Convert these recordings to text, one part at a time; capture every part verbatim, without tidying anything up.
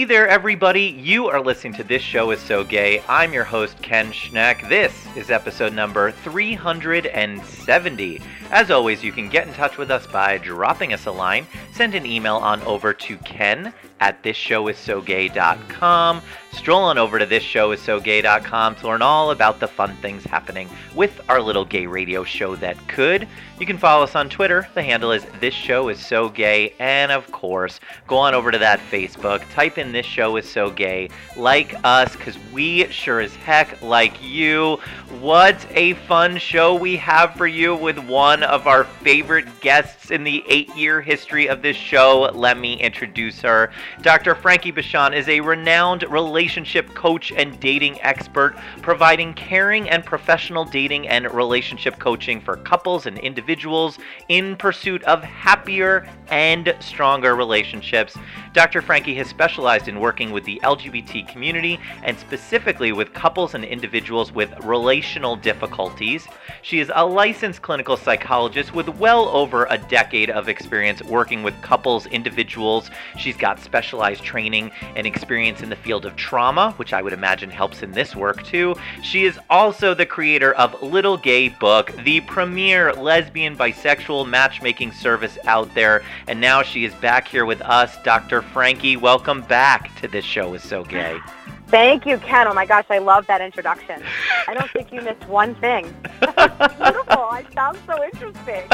there, everybody. You are listening to This Show Is So Gay. I'm your host, Ken Schneck. This is episode number three hundred seventy. As always, you can get in touch with us by dropping us a line. Send an email on over to ken at this show is so gay dot com. Stroll on over to this show is so gay dot com to learn all about the fun things happening with our little gay radio show that could. You can follow us on Twitter. The handle is This Show Is So Gay. And of course, go on over to that Facebook. Type in This Show Is So Gay. Like us, because we sure as heck like you. What a fun show we have for you with one of our favorite guests in the eight-year history of this show. Let me introduce her. Doctor Frankie Bucshon is a renowned relationship coach and dating expert, providing caring and professional dating and relationship coaching for couples and individuals in pursuit of happier and stronger relationships. Doctor Frankie has specialized in working with the L G B T community and specifically with couples and individuals with relational difficulties. She is a licensed clinical psychologist with well over a decade of experience working with couples, individuals. She's got specialized training and experience in the field of trauma, which I would imagine helps in this work too. She is also the creator of Little Gay Book, the premier lesbian bisexual matchmaking service out there. And now she is back here with us. Doctor Frankie, welcome back to This Show Is So Gay. Thank you, Ken. Oh my gosh, I love that introduction. I don't think you missed one thing. That's beautiful. I sound so interesting.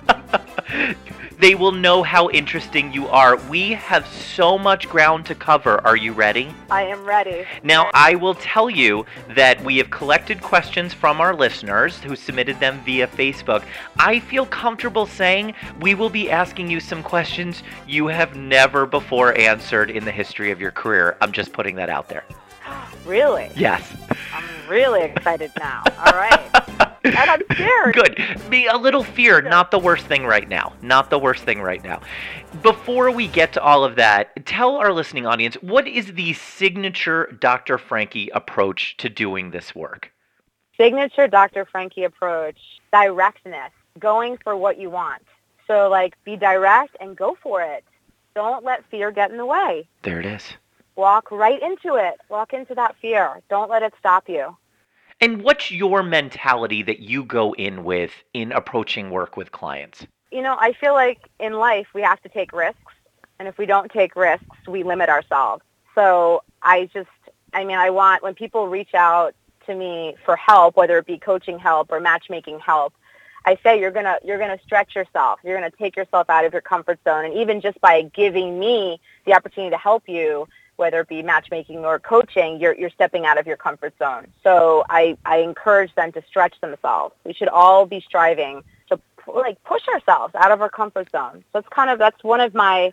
They will know how interesting you are. We have so much ground to cover. Are you ready? I am ready. Now, I will tell you that we have collected questions from our listeners who submitted them via Facebook. I feel comfortable saying we will be asking you some questions you have never before answered in the history of your career. I'm just putting that out there. Really? Yes. I'm really excited now. All right. And I'm scared. Good. Be a little fear, not the worst thing right now. Not the worst thing right now. Before we get to all of that, tell our listening audience, what is the signature Doctor Frankie approach to doing this work? Signature Doctor Frankie approach, directness, going for what you want. So, like, be direct and go for it. Don't let fear get in the way. There it is. Walk right into it. Walk into that fear. Don't let it stop you. And what's your mentality that you go in with in approaching work with clients? You know, I feel like in life we have to take risks. And if we don't take risks, we limit ourselves. So I just, I mean, I want, when people reach out to me for help, whether it be coaching help or matchmaking help, I say you're going to you're going to stretch yourself. You're going to take yourself out of your comfort zone. And even just by giving me the opportunity to help you, whether it be matchmaking or coaching, you're you're stepping out of your comfort zone. So I, I encourage them to stretch themselves. We should all be striving to like push ourselves out of our comfort zone. So it's kind of, that's one of my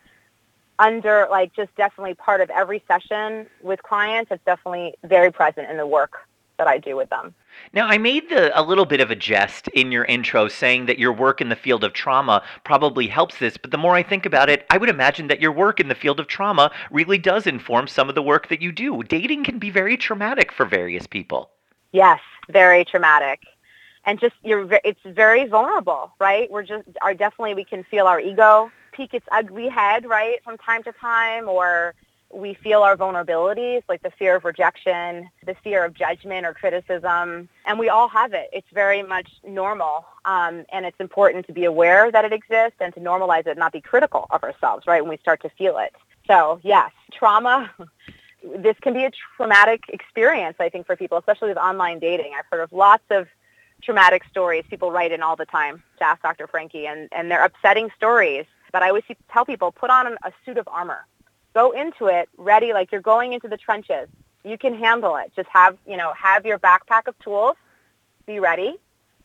under, like just definitely part of every session with clients. It's definitely very present in the work that I do with them. Now, I made the, a little bit of a jest in your intro saying that your work in the field of trauma probably helps this, but the more I think about it, I would imagine that your work in the field of trauma really does inform some of the work that you do. Dating can be very traumatic for various people. Yes, very traumatic. And just, you're, it's very vulnerable, right? We're just, are definitely, we can feel our ego peek its ugly head, right, from time to time, or we feel our vulnerabilities, like the fear of rejection, the fear of judgment or criticism, and we all have it. It's very much normal, um, and it's important to be aware that it exists and to normalize it, not be critical of ourselves, right, when we start to feel it. So, yes, trauma, this can be a traumatic experience, I think, for people, especially with online dating. I've heard of lots of traumatic stories. People write in all the time to ask Doctor Frankie, and, and they're upsetting stories. But I always tell people, put on a suit of armor. Go into it ready, like you're going into the trenches. You can handle it. Just have, you know, have your backpack of tools. Be ready.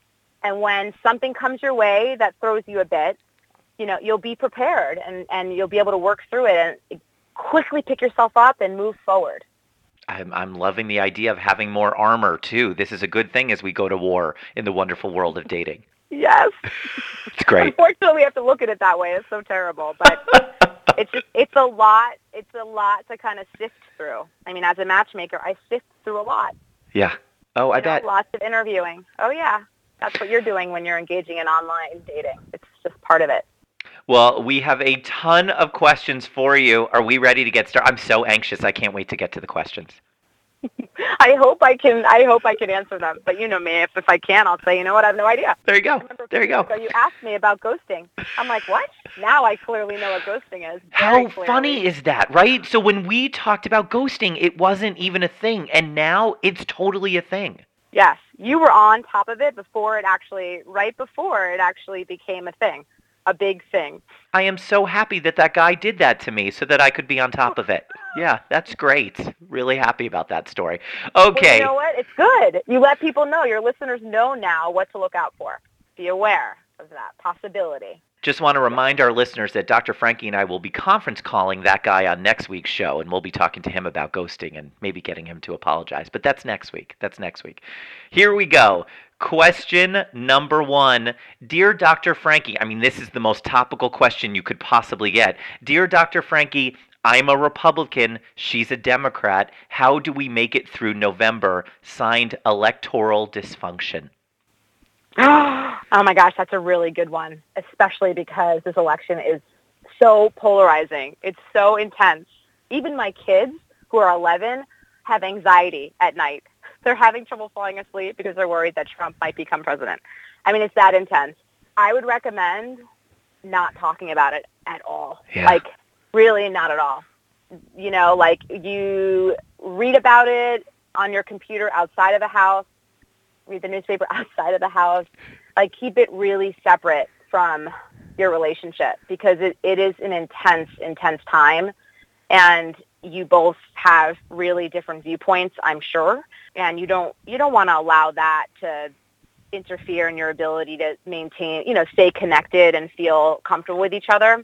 And when something comes your way that throws you a bit, you know, you'll be prepared and, and you'll be able to work through it and quickly pick yourself up and move forward. I'm, I'm loving the idea of having more armor, too. This is a good thing as we go to war in the wonderful world of dating. Yes. It's great. Unfortunately, we have to look at it that way. It's so terrible. But it's just, it's a lot. It's a lot to kind of sift through. I mean, as a matchmaker, I sift through a lot. Yeah. Oh, I you know, bet. Lots of interviewing. Oh, yeah. That's what you're doing when you're engaging in online dating. It's just part of it. Well, we have a ton of questions for you. Are we ready to get started? I'm so anxious. I can't wait to get to the questions. I hope I can. I hope I can answer them. But you know me. If if I can't, I'll say, you know what? I have no idea. There you go. There you go. So you asked me about ghosting. I'm like, what? Now I clearly know what ghosting is. How funny is that, right? So when we talked about ghosting, it wasn't even a thing, and now it's totally a thing. Yes, you were on top of it before it actually, right before it actually became a thing, a big thing. I am so happy that that guy did that to me so that I could be on top of it. Yeah, that's great. Really happy about that story. Okay. Well, you know what? It's good. You let people know. Your listeners know now what to look out for. Be aware of that possibility. Just want to remind our listeners that Doctor Frankie and I will be conference calling that guy on next week's show, and we'll be talking to him about ghosting and maybe getting him to apologize. But that's next week. That's next week. Here we go. Question number one. Dear Doctor Frankie, I mean, this is the most topical question you could possibly get. Dear Doctor Frankie, I'm a Republican. She's a Democrat. How do we make it through November? Signed, Electoral Dysfunction. Oh my gosh, that's a really good one, especially because this election is so polarizing. It's so intense. Even my kids, who are eleven, have anxiety at night. They're having trouble falling asleep because they're worried that Trump might become president. I mean, it's that intense. I would recommend not talking about it at all. Yeah. Like, really not at all. You know, like you read about it on your computer outside of the house, read the newspaper outside of the house. Like, keep it really separate from your relationship because it, it is an intense, intense time. And you both have really different viewpoints, I'm sure. And you don't you don't want to allow that to interfere in your ability to maintain, you know, stay connected and feel comfortable with each other.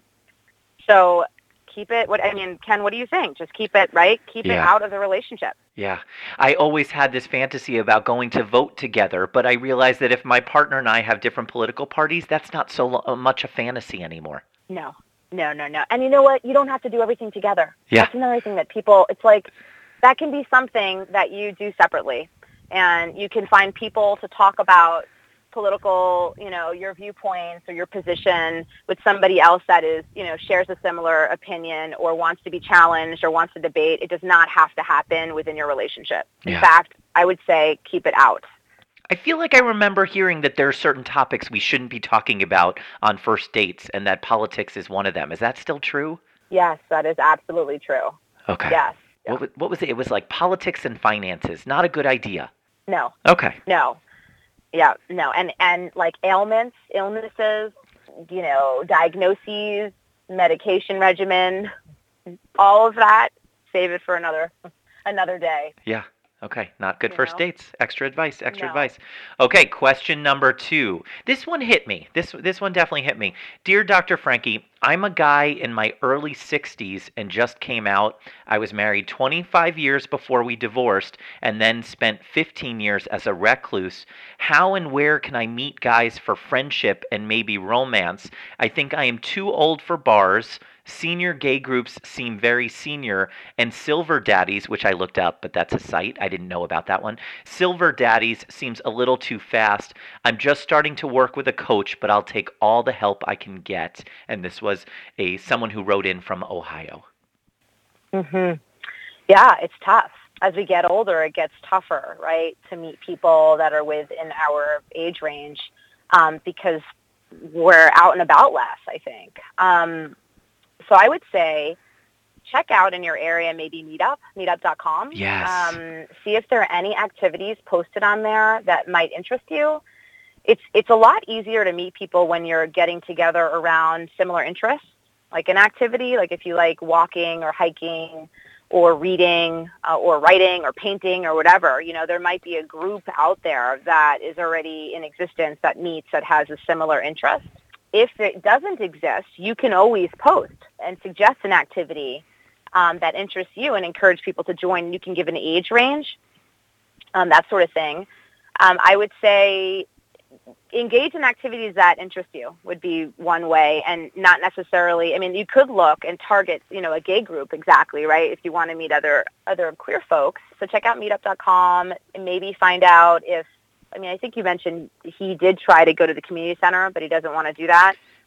So keep it, what I mean, Ken, what do you think? Just keep it, right? Keep Yeah. it out of the relationship. Yeah. I always had this fantasy about going to vote together, but I realized that if my partner and I have different political parties, that's not so lo- much a fantasy anymore. No, no, no, no. And you know what? You don't have to do everything together. Yeah. That's another thing that people, it's like, that can be something that you do separately. And you can find people to talk about political, you know, your viewpoints or your position with somebody else that is, you know, shares a similar opinion or wants to be challenged or wants to debate. It does not have to happen within your relationship. In Yeah. fact, I would say keep it out. I feel like I remember hearing that there are certain topics we shouldn't be talking about on first dates and that politics is one of them. Is that still true? Yes, that is absolutely true. Okay. Yes. What, wa- what was it? It was like politics and finances. Not a good idea. No. Okay. No. Yeah, no. And, and like ailments, illnesses, you know, diagnoses, medication regimen, all of that, save it for another another day. Yeah. Okay. Not good You first know? dates. Extra advice. Extra No. advice. Okay. Question number two. This one hit me. This this one definitely hit me. Dear Doctor Frankie, I'm a guy in my early sixties and just came out. I was married twenty-five years before we divorced and then spent fifteen years as a recluse. How and where can I meet guys for friendship and maybe romance? I think I am too old for bars. Senior gay groups seem very senior, and Silver Daddies, which I looked up, but that's a site. I didn't know about that one. Silver Daddies seems a little too fast. I'm just starting to work with a coach, but I'll take all the help I can get. And this was a someone who wrote in from Ohio. Mhm. Yeah, it's tough. As we get older, it gets tougher, right, to meet people that are within our age range um, because we're out and about less, I think. Um, so I would say check out in your area maybe Meetup, meetup dot com. Yes. Um, see if there are any activities posted on there that might interest you. It's it's a lot easier to meet people when you're getting together around similar interests, like an activity, like if you like walking or hiking or reading uh, or writing or painting or whatever. You know, there might be a group out there that is already in existence that meets that has a similar interest. If it doesn't exist, you can always post and suggest an activity um, that interests you and encourage people to join. You can give an age range, um, that sort of thing. Um, I would say engage in activities that interest you would be one way, and not necessarily, I mean, you could look and target, you know, a gay group exactly, right, if you want to meet other other queer folks. So check out meetup dot com and maybe find out if, I mean, I think you mentioned he did try to go to the community center, but he doesn't want to do that.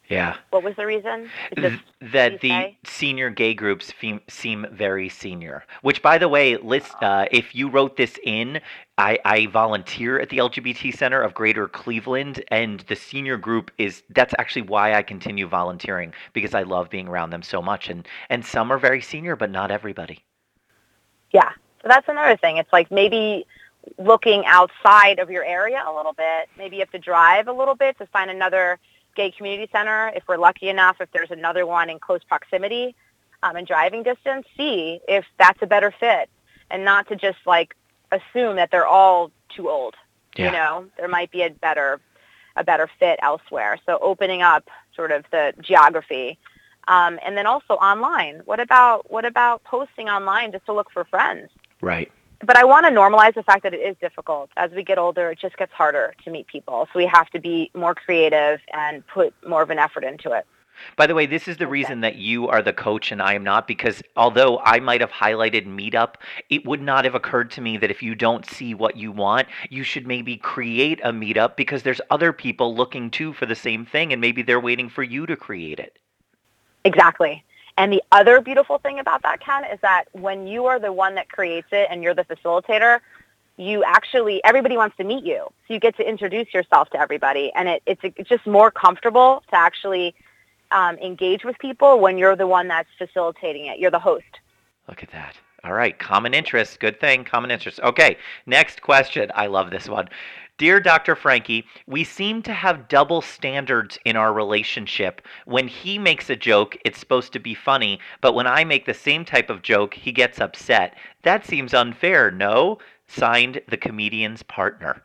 Yeah. What was the reason? Just, that the senior gay groups seem, seem very senior. Which, by the way, list, uh, if you wrote this in, I, I volunteer at the L G B T Center of Greater Cleveland, and the senior group is, that's actually why I continue volunteering, because I love being around them so much. And, and some are very senior, but not everybody. Yeah. So that's another thing. It's like maybe looking outside of your area a little bit. Maybe you have to drive a little bit to find another gay community center. If we're lucky enough, if there's another one in close proximity um, and driving distance, see if that's a better fit, and not to just like assume that they're all too old. Yeah. You know, there might be a better a better fit elsewhere. So opening up sort of the geography, um, and then also online. What about what about posting online just to look for friends? Right. But I want to normalize the fact that it is difficult. As we get older, it just gets harder to meet people. So we have to be more creative and put more of an effort into it. By the way, this is the reason that you are the coach and I am not, because although I might have highlighted Meetup, it would not have occurred to me that if you don't see what you want, you should maybe create a Meetup, because there's other people looking too for the same thing, and maybe they're waiting for you to create it. Exactly. And the other beautiful thing about that, Ken, is that when you are the one that creates it and you're the facilitator, you actually, everybody wants to meet you. So you get to introduce yourself to everybody. And it, it's, it's just more comfortable to actually um, engage with people when you're the one that's facilitating it. You're the host. Look at that. All right. Common interests. Good thing. Common interests. Okay. Next question. I love this one. Dear Doctor Franke, we seem to have double standards in our relationship. When he makes a joke, it's supposed to be funny, but when I make the same type of joke, he gets upset. That seems unfair, no? Signed, the comedian's partner.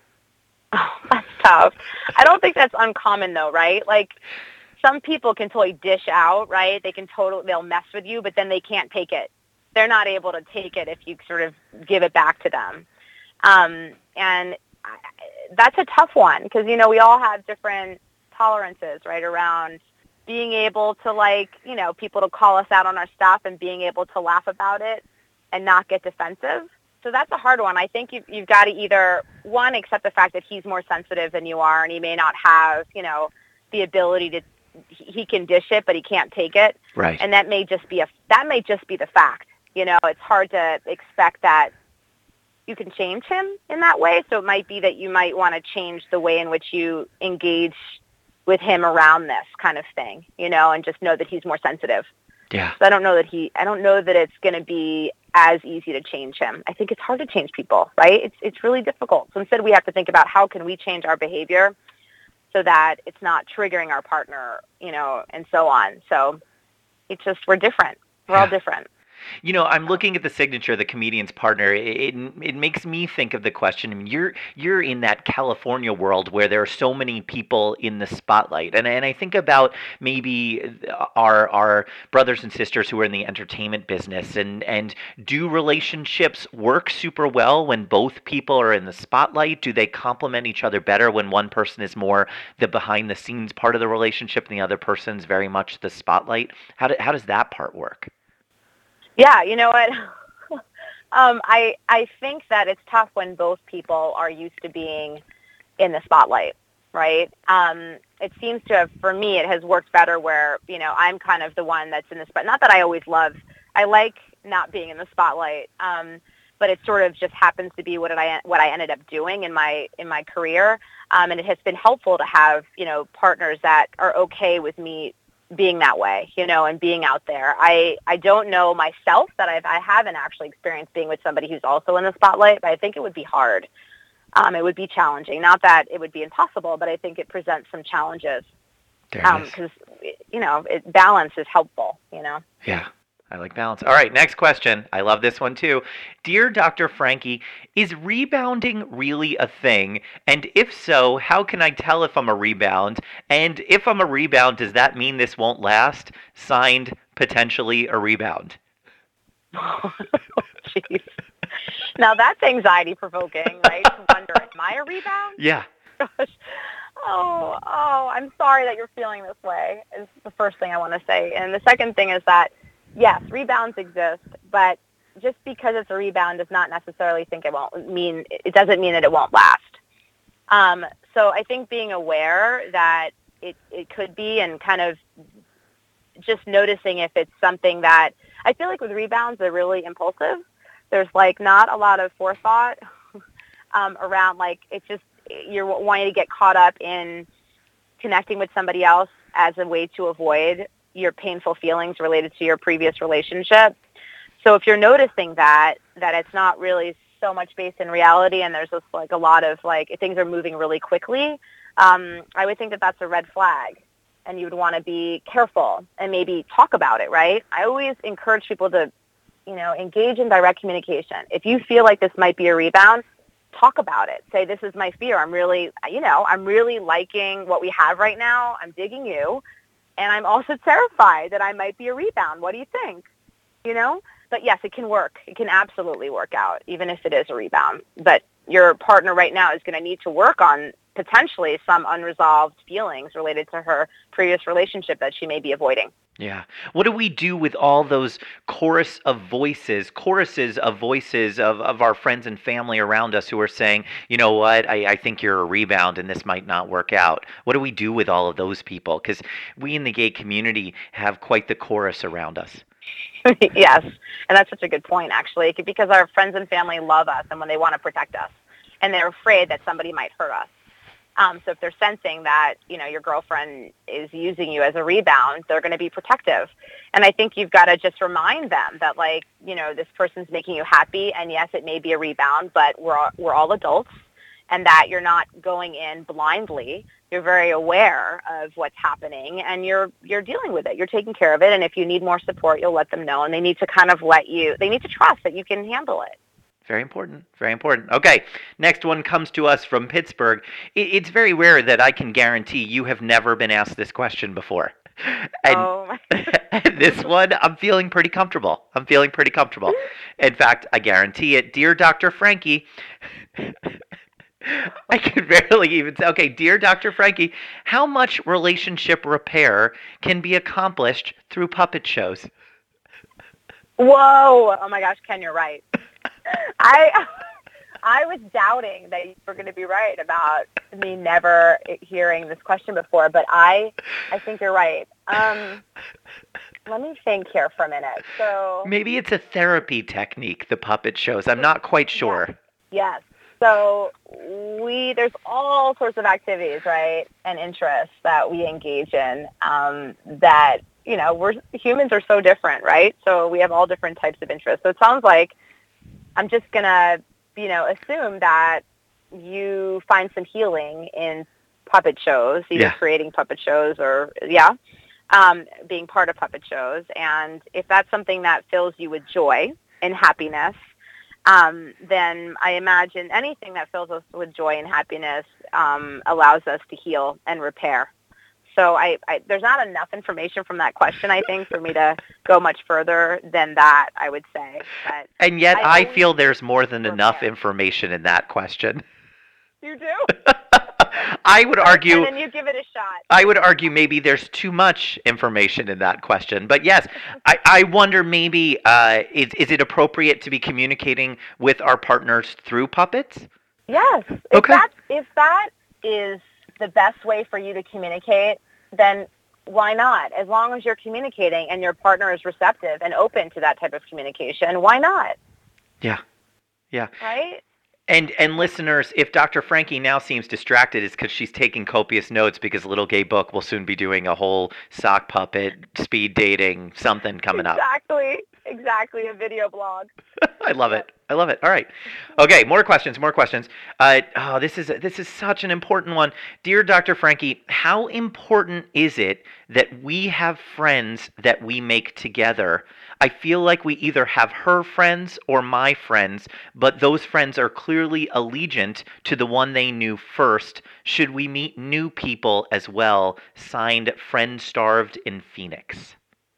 Oh, that's tough. I don't think that's uncommon, though, right? Like, some people can totally dish out, right? They can totally, they'll mess with you, but then they can't take it. They're not able to take it if you sort of give it back to them. Um, and that's a tough one because, you know, we all have different tolerances, right, around being able to, like, you know, people to call us out on our stuff and being able to laugh about it and not get defensive. So that's a hard one. I think you've, you've got to either, one, accept the fact that he's more sensitive than you are and he may not have, you know, the ability to, he can dish it, but he can't take it. Right. And that may just be a, that may just be the fact. You know, it's hard to expect that you can change him in that way. So it might be that you might want to change the way in which you engage with him around this kind of thing, you know, and just know that he's more sensitive. Yeah. So I don't know that he, I don't know that it's going to be as easy to change him. I think it's hard to change people, right? It's, it's really difficult. So instead we have to think about how can we change our behavior so that it's not triggering our partner, you know, and so on. So it's just, we're different. We're yeah. all different. You know, I'm looking at the signature, the comedian's partner. It, it it makes me think of the question. I mean, you're you're in that California world where there are so many people in the spotlight, and and I think about maybe our our brothers and sisters who are in the entertainment business, and and do relationships work super well when both people are in the spotlight? Do they complement each other better when one person is more the behind the scenes part of the relationship and the other person's very much the spotlight? How do, how does that part work? Yeah, you know what? um, I I think that it's tough when both people are used to being in the spotlight, right? Um, it seems to have, for me, it has worked better where, you know, I'm kind of the one that's in the spot. Not that I always love, I like not being in the spotlight, um, but it sort of just happens to be what I what I ended up doing in my in my career, um, and it has been helpful to have, you know, partners that are okay with me being that way, you know, and being out there. I, I don't know myself that I've, I haven't actually experienced being with somebody who's also in the spotlight, but I think it would be hard. Um, it would be challenging. Not that it would be impossible, but I think it presents some challenges. Because, um, you know, it, balance is helpful, you know. Yeah. I like balance. All right, next question. I love this one too. Dear Doctor Franke, is rebounding really a thing? And if so, how can I tell if I'm a rebound? And if I'm a rebound, does that mean this won't last? Signed, potentially a rebound. Oh, jeez. Now that's anxiety-provoking, right? To wonder, am I a rebound? Yeah. Gosh. Oh, oh, I'm sorry that you're feeling this way, is the first thing I want to say. And the second thing is that, yes, rebounds exist, but just because it's a rebound does not necessarily think it won't mean, it doesn't mean that it won't last. Um, so I think being aware that it, it could be, and kind of just noticing if it's something that, I feel like with rebounds, they're really impulsive. There's like not a lot of forethought um, around, like, it's just, you're wanting to get caught up in connecting with somebody else as a way to avoid your painful feelings related to your previous relationship. So if you're noticing that, that it's not really so much based in reality, and there's just like a lot of like things are moving really quickly, um, I would think that that's a red flag, and you would want to be careful and maybe talk about it, right? I always encourage people to, you know, engage in direct communication. If you feel like this might be a rebound, talk about it. Say, this is my fear. I'm really, you know, I'm really liking what we have right now. I'm digging you. And I'm also terrified that I might be a rebound. What do you think? You know? But yes, it can work. It can absolutely work out, even if it is a rebound. But your partner right now is going to need to work on potentially some unresolved feelings related to her previous relationship that she may be avoiding. Yeah. What do we do with all those chorus of voices, choruses of voices of, of our friends and family around us who are saying, you know what, I, I think you're a rebound and this might not work out? What do we do with all of those people? Because we in the gay community have quite the chorus around us. Yes. And that's such a good point, actually, because our friends and family love us and when they want to protect us, and they're afraid that somebody might hurt us. Um, so if they're sensing that, you know, your girlfriend is using you as a rebound, they're going to be protective. And I think you've got to just remind them that, like, you know, this person's making you happy, and yes, it may be a rebound, but we're all, we're all adults, and that you're not going in blindly. You're very aware of what's happening, and you're you're dealing with it. You're taking care of it, and if you need more support, you'll let them know, and they need to kind of let you, they need to trust that you can handle it. Very important. Very important. Okay. Next one comes to us from Pittsburgh. It's very rare that I can guarantee you have never been asked this question before. And oh. This one, I'm feeling pretty comfortable. I'm feeling pretty comfortable. In fact, I guarantee it. Dear Doctor Frankie, I can barely even say, okay, dear Doctor Frankie, how much relationship repair can be accomplished through puppet shows? Whoa. Oh, my gosh, Ken, you're right. I I was doubting that you were going to be right about me never hearing this question before, but I I think you're right. Um, let me think here for a minute. So maybe it's a therapy technique, the puppet shows. I'm not quite sure. Yes. yes. So we there's all sorts of activities, right, and interests that we engage in um, that, you know, we're humans are so different, right? So we have all different types of interests. So it sounds like I'm just going to, you know, assume that you find some healing in puppet shows, either yeah. creating puppet shows or, yeah, um, being part of puppet shows. And if that's something that fills you with joy and happiness, um, then I imagine anything that fills us with joy and happiness um, allows us to heal and repair. So I, I, there's not enough information from that question, I think, for me to go much further than that, I would say. But and yet I, I feel there's more than repair. enough information in that question. You do? I would argue... And then you give it a shot. I would argue maybe there's too much information in that question. But yes, I, I wonder maybe, uh, is, is it appropriate to be communicating with our partners through puppets? Yes. If okay. That, if that is the best way for you to communicate, then why not? As long as you're communicating and your partner is receptive and open to that type of communication, why not? Yeah. Yeah. Right? And and listeners, if Doctor Frankie now seems distracted, it's because she's taking copious notes because Little Gay Book will soon be doing a whole sock puppet, speed dating, something coming exactly. up. Exactly. Exactly. A video blog. I love it. I love it. All right. Okay. More questions. More questions. Uh, oh, this is this is such an important one. Dear Doctor Frankie, how important is it that we have friends that we make together? I feel like we either have her friends or my friends, but those friends are clearly allegiant to the one they knew first. Should we meet new people as well? Signed, Friend Starved in Phoenix.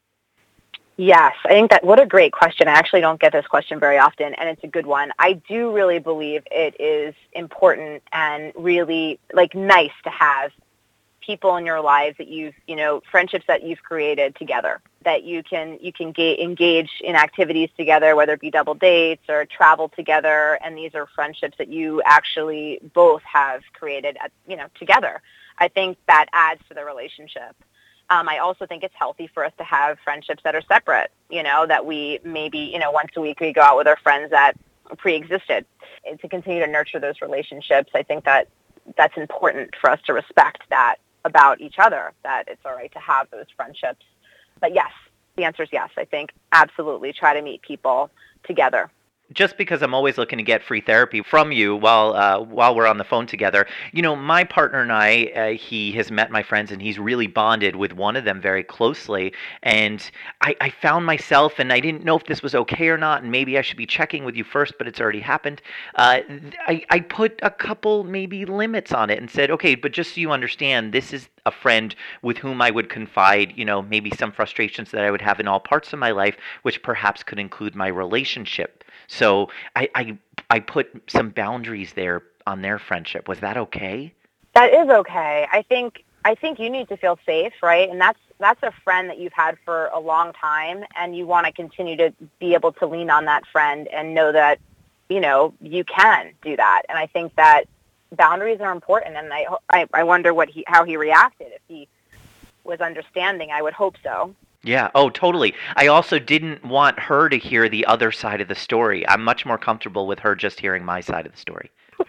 Yes, I think that, what a great question. I actually don't get this question very often, and it's a good one. I do really believe it is important and really, like, nice to have people in your lives that you've, you know, friendships that you've created together, that you can, you can ga- engage in activities together, whether it be double dates or travel together, and these are friendships that you actually both have created, at, you know, together. I think that adds to the relationship. Um, I also think it's healthy for us to have friendships that are separate, you know, that we maybe, you know, once a week we go out with our friends that pre-existed. And to continue to nurture those relationships, I think that that's important for us to respect that about each other, that it's all right to have those friendships. But yes, the answer is yes. I think absolutely try to meet people together. Just because I'm always looking to get free therapy from you while uh, while we're on the phone together, you know, my partner and I, uh, he has met my friends and he's really bonded with one of them very closely. And I, I found myself, and I didn't know if this was okay or not, and maybe I should be checking with you first, but it's already happened. Uh, I, I put a couple maybe limits on it and said, okay, but just so you understand, this is a friend with whom I would confide, you know, maybe some frustrations that I would have in all parts of my life, which perhaps could include my relationship. So I, I I put some boundaries there on their friendship. Was that okay? That is okay. I think I think you need to feel safe, right? And that's that's a friend that you've had for a long time, and you want to continue to be able to lean on that friend and know that, you know, you can do that. And I think that boundaries are important, and I I, I wonder what he how he reacted. If he was understanding, I would hope so. Yeah. Oh, totally. I also didn't want her to hear the other side of the story. I'm much more comfortable with her just hearing my side of the story.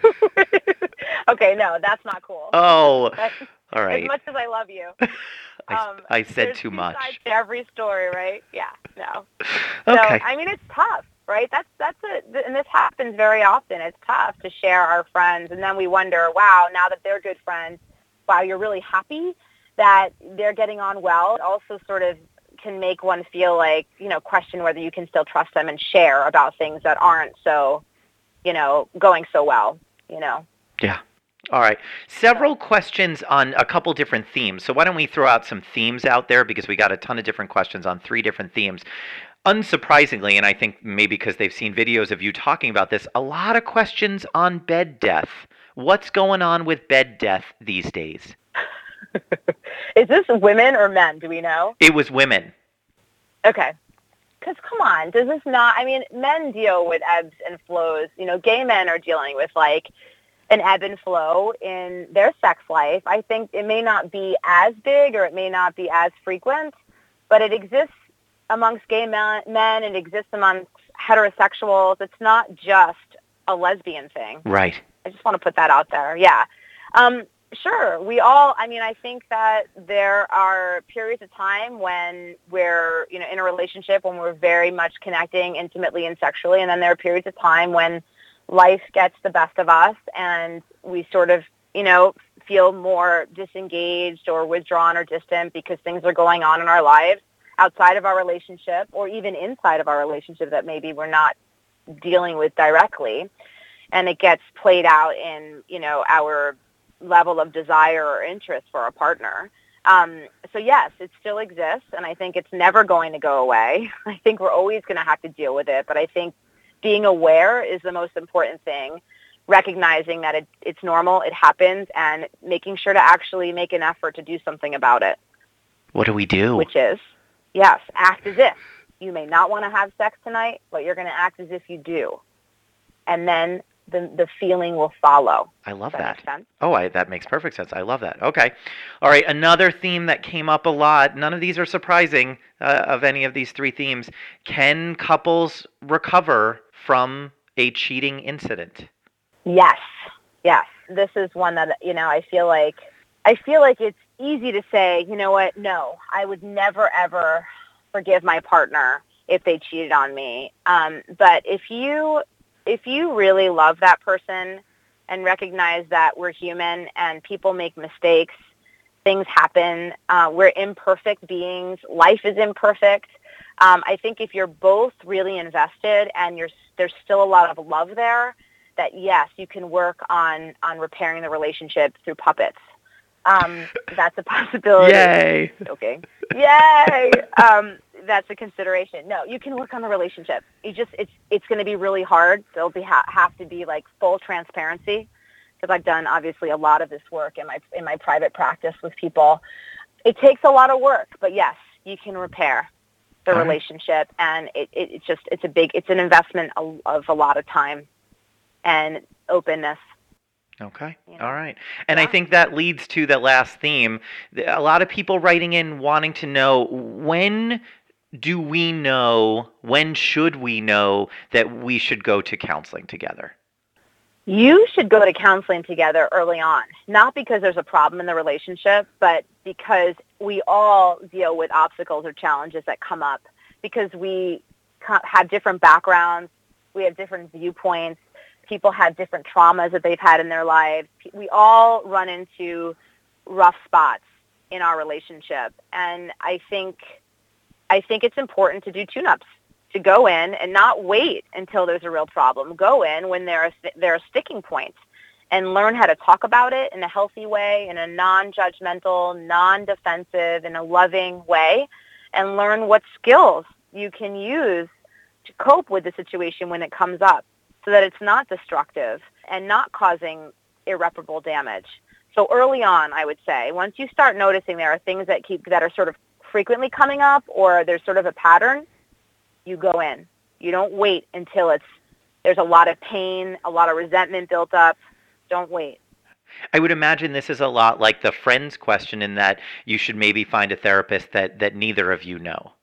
Okay, no, that's not cool. Oh, all right. As much as I love you. I, um, I said too two much. Sides to every story, right? Yeah, no. Okay. So, I mean, it's tough, right? That's, that's a, and this happens very often. It's tough to share our friends, and then we wonder, wow, now that they're good friends, wow, you're really happy that they're getting on well. It also sort of can make one feel like, you know, question whether you can still trust them and share about things that aren't so, you know, going so well, you know. Yeah. All right. Several questions on a couple different themes. So why don't we throw out some themes out there, because we got a ton of different questions on three different themes. Unsurprisingly, and I think maybe because they've seen videos of you talking about this, a lot of questions on bed death. What's going on with bed death these days? Is this women or men? Do we know? It was women. Okay. Because come on, does this not, I mean, men deal with ebbs and flows. You know, gay men are dealing with like an ebb and flow in their sex life. I think it may not be as big or it may not be as frequent, but it exists amongst gay men, men it exists amongst heterosexuals. It's not just a lesbian thing. Right. I just want to put that out there. Yeah. Um, Sure. We all, I mean, I think that there are periods of time when we're, you know, in a relationship, when we're very much connecting intimately and sexually. And then there are periods of time when life gets the best of us and we sort of, you know, feel more disengaged or withdrawn or distant because things are going on in our lives outside of our relationship or even inside of our relationship that maybe we're not dealing with directly. And it gets played out in, you know, our level of desire or interest for a partner. Um, so yes, it still exists, and I think it's never going to go away. I think we're always going to have to deal with it, but I think being aware is the most important thing, recognizing that it, it's normal, it happens, and making sure to actually make an effort to do something about it. What do we do? Which is, yes, act as if. You may not want to have sex tonight, but you're going to act as if you do. And then the the feeling will follow. I love Does that. that make sense? Oh, I, that makes perfect sense. I love that. Okay. All right. Another theme that came up a lot. None of these are surprising uh, of any of these three themes. Can couples recover from a cheating incident? Yes. Yes. This is one that, you know, I feel like I feel like it's easy to say, you know what? No, I would never, ever forgive my partner if they cheated on me. Um, but if you If you really love that person and recognize that we're human and people make mistakes, things happen, uh, we're imperfect beings, life is imperfect. Um, I think if you're both really invested and you're, there's still a lot of love there, that yes, you can work on, on repairing the relationship through puppets. Um, that's a possibility. Yay. Okay. Yay. Um, that's a consideration. No, you can work on the relationship. You just, it's, it's going to be really hard. There'll be, ha- have to be like full transparency, because I've done obviously a lot of this work in my, in my private practice with people. It takes a lot of work, but yes, you can repair the All right. relationship. And it, it, it's just, it's a big, it's an investment of, of a lot of time and openness. Okay. You know? All right. And Yeah. I think that leads to that last theme. A lot of people writing in wanting to know, when do we know, when should we know that we should go to counseling together? You should go to counseling together early on, not because there's a problem in the relationship, but because we all deal with obstacles or challenges that come up, because we have different backgrounds, we have different viewpoints, people have different traumas that they've had in their lives. We all run into rough spots in our relationship, and I think I think it's important to do tune-ups, to go in and not wait until there's a real problem. Go in when there are, there are sticking points and learn how to talk about it in a healthy way, in a non-judgmental, non-defensive, in a loving way, and learn what skills you can use to cope with the situation when it comes up so that it's not destructive and not causing irreparable damage. So early on, I would say, once you start noticing there are things that keep that are sort of frequently coming up, or there's sort of a pattern, you go in. You don't wait until it's there's a lot of pain, a lot of resentment built up. Don't wait. I would imagine this is a lot like the friends question, in that you should maybe find a therapist that, that neither of you know.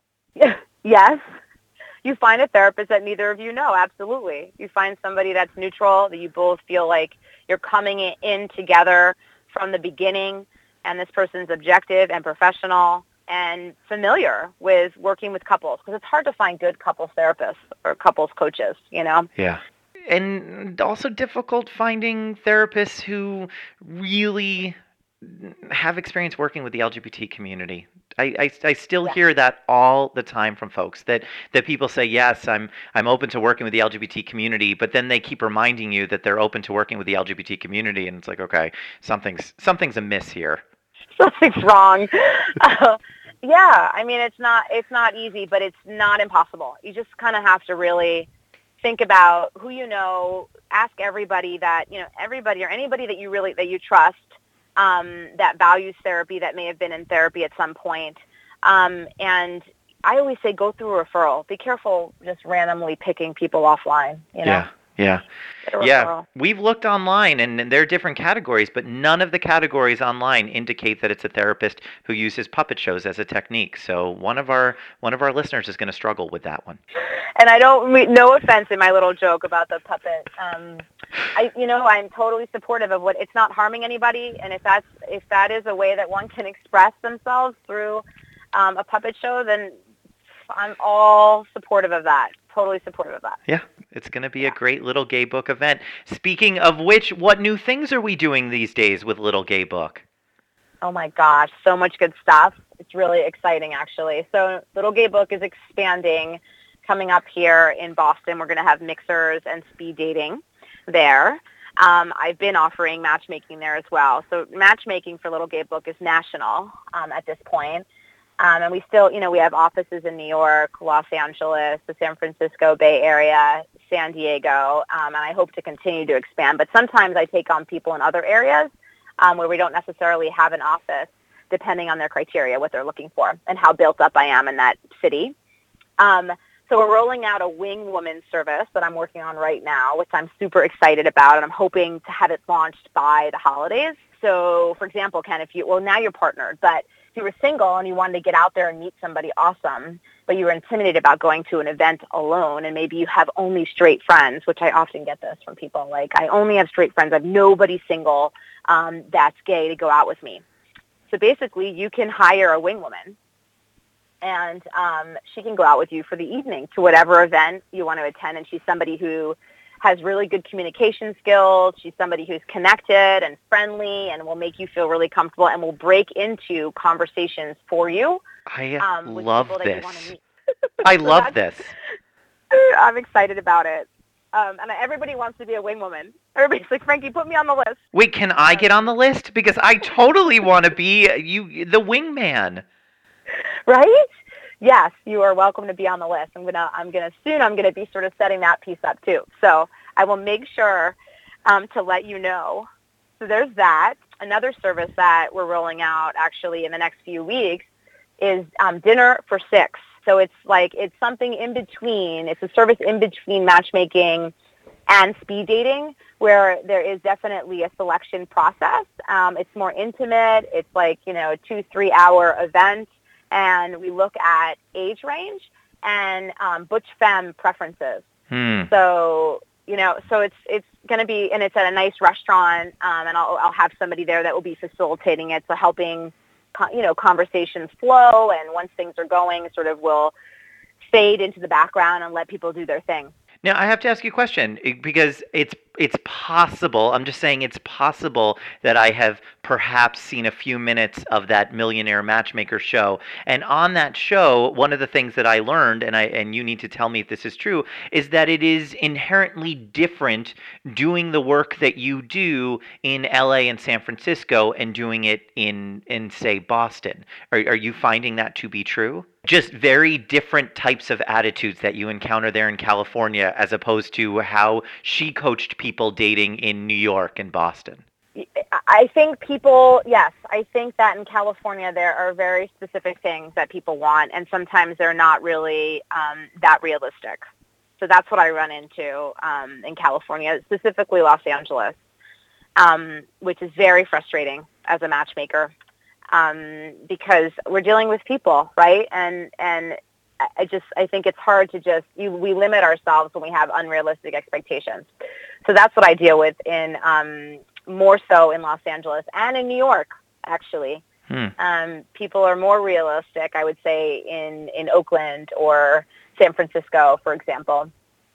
Yes. You find a therapist that neither of you know, absolutely. You find somebody that's neutral, that you both feel like you're coming in together from the beginning, and this person's objective and professional and familiar with working with couples, because it's hard to find good couples therapists or couples coaches, you know? Yeah. And also difficult finding therapists who really have experience working with the L G B T community. I, I, I still Yeah. hear that all the time from folks, that, that people say, yes, I'm I'm open to working with the L G B T community, but then they keep reminding you that they're open to working with the L G B T community, and it's like, okay, something's something's amiss here. Something's wrong. Uh, yeah, I mean, it's not it's not easy, but it's not impossible. You just kind of have to really think about who you know. Ask everybody that you know, everybody or anybody that you really that you trust, um, that values therapy, that may have been in therapy at some point. Um, and I always say, go through a referral. Be careful just randomly picking people offline. You know? Yeah. Yeah. Yeah. We've looked online, and there are different categories, but none of the categories online indicate that it's a therapist who uses puppet shows as a technique. So one of our one of our listeners is going to struggle with that one. And I don't, no offense in my little joke about the puppet. Um, I, you know, I'm totally supportive of what, it's not harming anybody. And if that's, if that is a way that one can express themselves through um, a puppet show, then I'm all supportive of that. Totally supportive of that. Yeah, it's going to be yeah. a great Little Gay Book event. Speaking of which, what new things are we doing these days with Little Gay Book? Oh my gosh, so much good stuff. It's really exciting, actually. So Little Gay Book is expanding, coming up here in Boston. We're going to have mixers and speed dating there. Um, I've been offering matchmaking there as well. So matchmaking for Little Gay Book is national um, at this point. Um, and we still, you know, we have offices in New York, Los Angeles, the San Francisco Bay Area, San Diego, um, and I hope to continue to expand. But sometimes I take on people in other areas um, where we don't necessarily have an office, depending on their criteria, what they're looking for, and how built up I am in that city. Um, so we're rolling out a wing woman service that I'm working on right now, which I'm super excited about, and I'm hoping to have it launched by the holidays. So, for example, Ken, if you, well, now you're partnered, but if you were single and you wanted to get out there and meet somebody awesome, but you were intimidated about going to an event alone, and maybe you have only straight friends, which I often get this from people, like, I only have straight friends. I have nobody single um, that's gay to go out with me. So basically, you can hire a wing woman, and um, she can go out with you for the evening to whatever event you want to attend, and she's somebody who has really good communication skills. She's somebody who's connected and friendly and will make you feel really comfortable and will break into conversations for you. I um, love with this. want to meet. I so love this. I'm excited about it. Um, and everybody wants to be a wing woman. Everybody's like, Frankie, put me on the list. Wait, can I get on the list? Because I totally want to be you, the wingman. Right? Yes, you are welcome to be on the list. I'm gonna, I'm gonna soon. I'm gonna be sort of setting that piece up too. So I will make sure um, to let you know. So there's that. Another service that we're rolling out actually in the next few weeks is um, dinner for six. So it's like it's something in between. It's a service in between matchmaking and speed dating, where there is definitely a selection process. Um, it's more intimate. It's like, you know, a two, three hour event. And we look at age range and um, butch femme preferences. Hmm. So, you know, so it's it's going to be, and it's at a nice restaurant, um, and I'll, I'll have somebody there that will be facilitating it, so helping, you know, conversations flow, and once things are going, sort of will fade into the background and let people do their thing. Now, I have to ask you a question because it's it's possible, I'm just saying it's possible that I have perhaps seen a few minutes of that Millionaire Matchmaker show. And on that show, one of the things that I learned, and I and you need to tell me if this is true, is that it is inherently different doing the work that you do in L A and San Francisco and doing it in, in say, Boston. Are, are you finding that to be true? Just very different types of attitudes that you encounter there in California as opposed to how she coached people dating in New York and Boston. I think people, yes, I think that in California there are very specific things that people want, and sometimes they're not really um, that realistic. So that's what I run into um, in California, specifically Los Angeles, um, which is very frustrating as a matchmaker. Um, because we're dealing with people, right? And and I just I think it's hard to just you, we limit ourselves when we have unrealistic expectations. So that's what I deal with in um, more so in Los Angeles and in New York, actually. Hmm. Um, people are more realistic, I would say, in in Oakland or San Francisco, for example.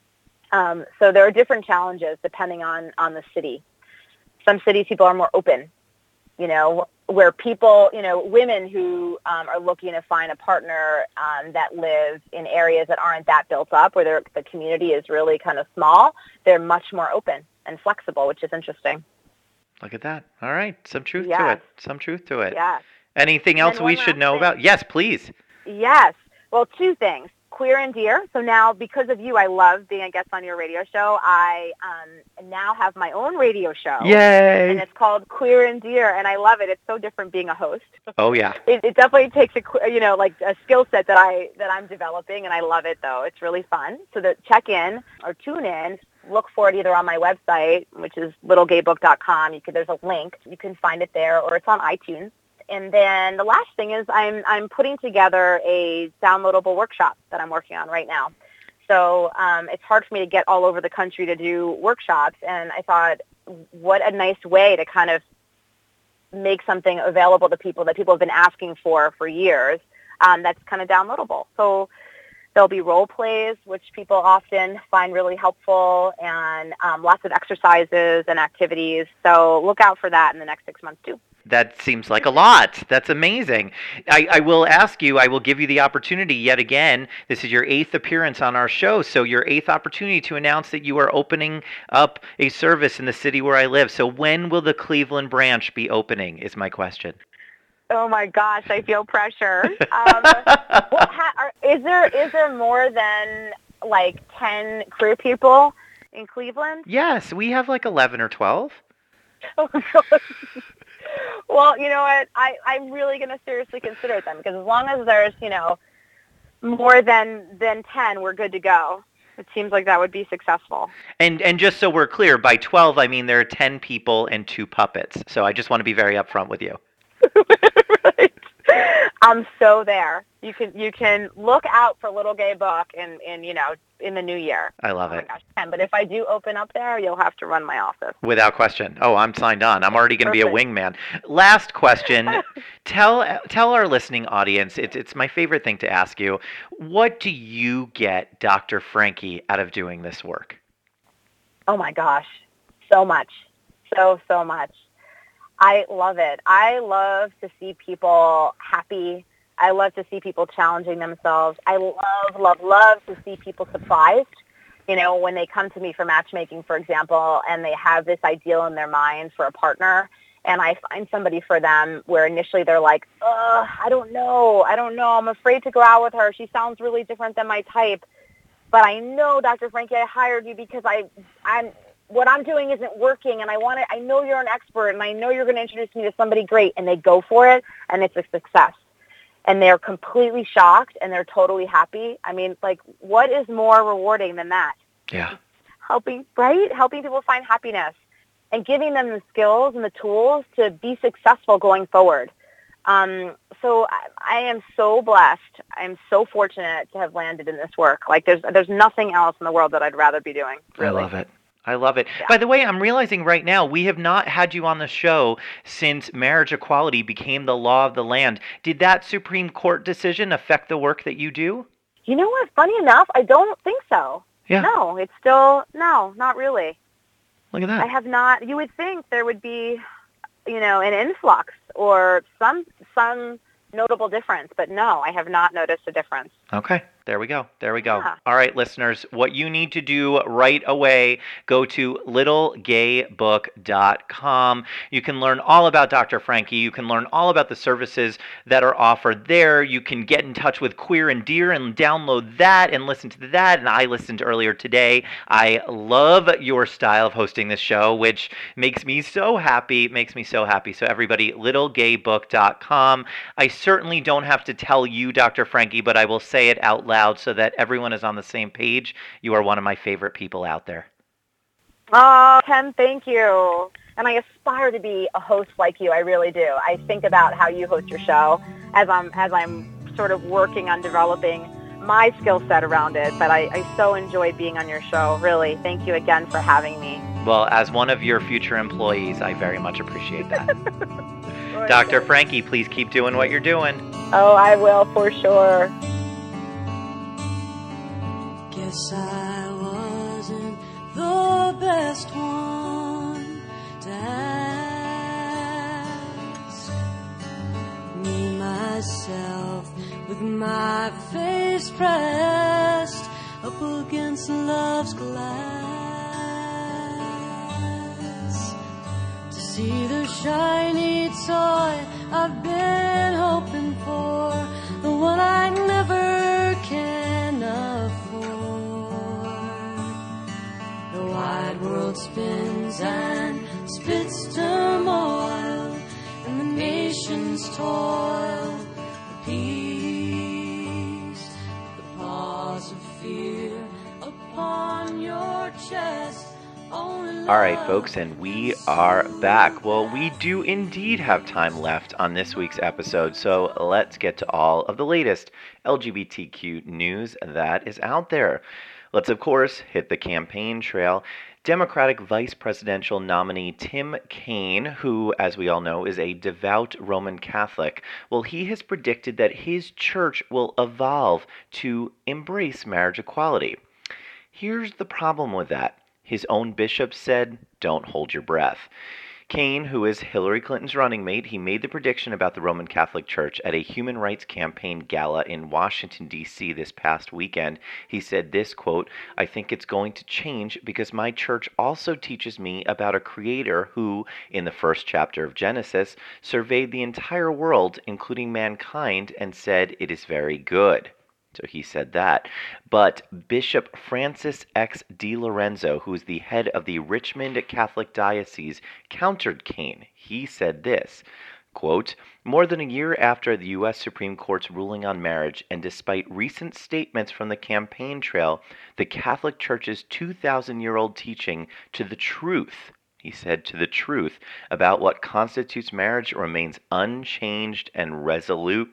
Um, so there are different challenges depending on on the city. Some cities people are more open. You know, where people, you know, women who um, are looking to find a partner um, that live in areas that aren't that built up, where the community is really kind of small, they're much more open and flexible, which is interesting. Look at that. All right. Some truth yes. to it. Some truth to it. Yes. Anything else we should know thing. about? Yes, please. Yes. Well, two things. Queer and Dear. So now, because of you, I love being a guest on your radio show. I um, now have my own radio show. Yay! And it's called Queer and Dear, and I love it. It's so different being a host. Oh yeah. It, it definitely takes a you know like a skill set that I that I'm developing, and I love it though. It's really fun. So that check in or tune in. Look for it either on my website, which is little gay book dot com. You could there's a link. You can find it there, or it's on iTunes. And then the last thing is I'm I'm putting together a downloadable workshop that I'm working on right now. So um, it's hard for me to get all over the country to do workshops, and I thought, what a nice way to kind of make something available to people that people have been asking for for years um, that's kind of downloadable. So there'll be role plays, which people often find really helpful, and um, lots of exercises and activities. So look out for that in the next six months too. That seems like a lot. That's amazing. I, I will ask you, I will give you the opportunity yet again. This is your eighth appearance on our show, so your eighth opportunity to announce that you are opening up a service in the city where I live. So when will the Cleveland branch be opening is my question. Oh my gosh, I feel pressure. Um, well, ha- are, is there is there more than like ten queer people in Cleveland? Yes, we have like eleven or twelve. Oh my gosh. Well, you know what? I, I'm really going to seriously consider them, because as long as there's, you know, more than than ten, we're good to go. It seems like that would be successful. And and just so we're clear, by twelve, I mean there are ten people and two puppets. So I just want to be very upfront with you. Right. I'm so there. You can you can look out for Little Gay Book in, in you know in the new year. I love oh it. My gosh, but if I do open up there, you'll have to run my office. Without question. Oh, I'm signed on. I'm already going to be a wingman. Last question. tell tell our listening audience. It's it's my favorite thing to ask you. What do you get, Doctor Frankie, out of doing this work? Oh my gosh, so much, so so much. I love it. I love to see people happy. I love to see people challenging themselves. I love, love, love to see people surprised. You know, when they come to me for matchmaking, for example, and they have this ideal in their mind for a partner, and I find somebody for them where initially they're like, ugh, I don't know. I don't know. I'm afraid to go out with her. She sounds really different than my type. But I know, Doctor Frankie, I hired you because I, I'm, what I'm doing isn't working, and I want to, I know you're an expert, and I know you're going to introduce me to somebody great, and they go for it, and it's a success. And they're completely shocked, and they're totally happy. I mean, like, what is more rewarding than that? Yeah. helping, right? Helping people find happiness and giving them the skills and the tools to be successful going forward. Um, so I, I am so blessed. I'm so fortunate to have landed in this work. Like there's there's nothing else in the world that I'd rather be doing. Really. I love it. I love it. Yeah. By the way, I'm realizing right now we have not had you on the show since marriage equality became the law of the land. Did that Supreme Court decision affect the work that you do? You know what? Funny enough, I don't think so. Yeah. No, it's still, no, not really. Look at that. I have not, you would think there would be, you know, an influx or some some notable difference, but no, I have not noticed a difference. Okay. There we go. There we go. Yeah. All right, listeners, what you need to do right away, go to little gay book dot com. You can learn all about Doctor Franke. You can learn all about the services that are offered there. You can get in touch with Queer and Dear and download that and listen to that. And I listened earlier today. I love your style of hosting this show, which makes me so happy, makes me so happy. So everybody, little gay book dot com. I certainly don't have to tell you, Doctor Franke, but I will say it out loud so that everyone is on the same page. You are one of my favorite people out there. Oh, Ken, thank you. And I aspire to be a host like you. I really do. I think about how you host your show as I'm as I'm sort of working on developing my skill set around it. But I, I so enjoyed being on your show. Really, thank you again for having me. Well, as one of your future employees, I very much appreciate that. Doctor Franke, please keep doing what you're doing. Oh, I will for sure. Guess I wasn't the best one to ask. Me, myself, with my face pressed up against love's glass, to see the shiny toy I've been hoping for, the one I never can afford. The wide world spins and spits turmoil, and the nations toil for peace. The paws of fear upon your chest. All right, folks, and we are back. Well, we do indeed have time left on this week's episode, so let's get to all of the latest L G B T Q news that is out there. Let's, of course, hit the campaign trail. Democratic vice presidential nominee Tim Kaine, who, as we all know, is a devout Roman Catholic, well, he has predicted that his church will evolve to embrace marriage equality. Here's the problem with that. His own bishop said, don't hold your breath. Kaine, who is Hillary Clinton's running mate, he made the prediction about the Roman Catholic Church at a Human Rights Campaign gala in Washington, D C this past weekend. He said this, quote, I think it's going to change because my church also teaches me about a creator who, in the first chapter of Genesis, surveyed the entire world, including mankind, and said it is very good. So he said that. But Bishop Francis X. DiLorenzo, who is the head of the Richmond Catholic Diocese, countered Kaine. He said this, quote, more than a year after the U S Supreme Court's ruling on marriage, and despite recent statements from the campaign trail, the Catholic Church's two thousand year old teaching to the truth, he said, to the truth about what constitutes marriage remains unchanged and resolute.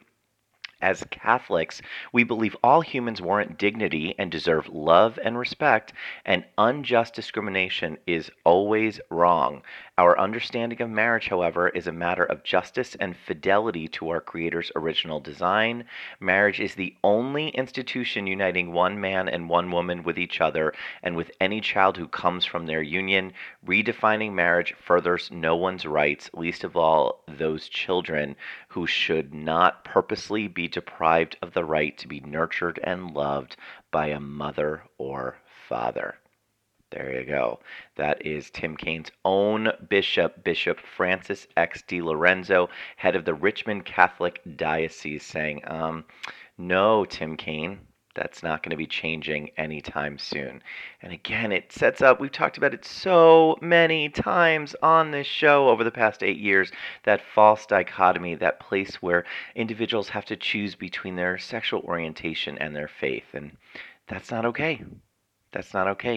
As Catholics, we believe all humans warrant dignity and deserve love and respect, and unjust discrimination is always wrong. Our understanding of marriage, however, is a matter of justice and fidelity to our Creator's original design. Marriage is the only institution uniting one man and one woman with each other and with any child who comes from their union. Redefining marriage furthers no one's rights, least of all those children who should not purposely be deprived of the right to be nurtured and loved by a mother or father. There you go. That is Tim Kaine's own bishop, Bishop Francis X. DiLorenzo, head of the Richmond Catholic Diocese, saying, um, no, Tim Kaine, that's not going to be changing anytime soon. And again, it sets up, we've talked about it so many times on this show over the past eight years, that false dichotomy, that place where individuals have to choose between their sexual orientation and their faith. And that's not okay. That's not okay.